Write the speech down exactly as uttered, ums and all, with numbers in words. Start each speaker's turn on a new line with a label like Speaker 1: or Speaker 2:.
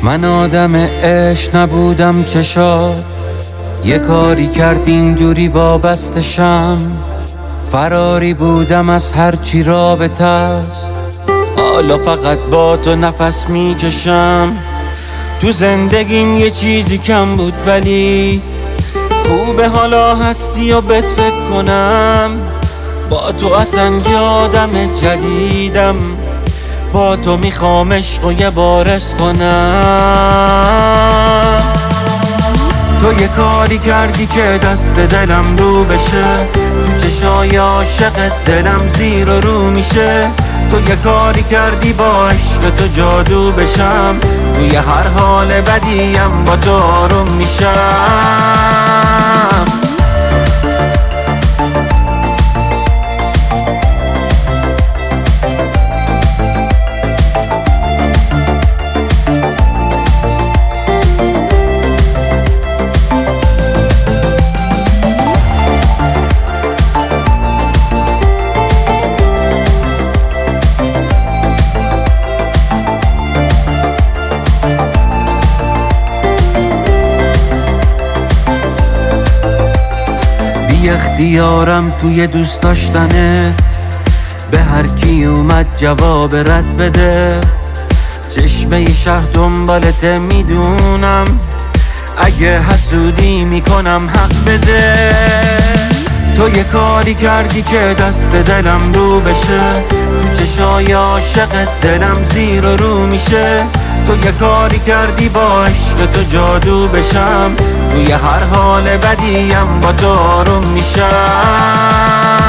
Speaker 1: من آدم عشق نبودم چشات، یه کاری کرد اینجوری وابستشم. فراری بودم از هرچی رابطه است، حالا فقط با تو نفس میکشم. تو زندگیم یه چیزی کم بود ولی خوبه حالا هستی و بهت فکر کنم. با تو اصلا یادم جدیدم، با تو میخوام عشق و یه بارس کنم. تو یه کاری کردی که دست دلم رو بشه، تو چشای عاشقت دلم زیر و رو میشه. تو یه کاری کردی با عشق تو جادو بشم، توی هر حال بدیم با تو آروم میشم. بی اختیارم توی دوست داشتنت، به هر کی اومد جواب رد بده. چشمه شهر دنبالت میدونم، اگه حسودی میکنم حق بده. تو یه کاری کردی که دست دلم رو بشه، تو چشای عاشقت دلم زیر و رو میشه. تو یه کاری کردی با عشق تو جادو بشم، توی هر حال بدیم با تو آروم میشم.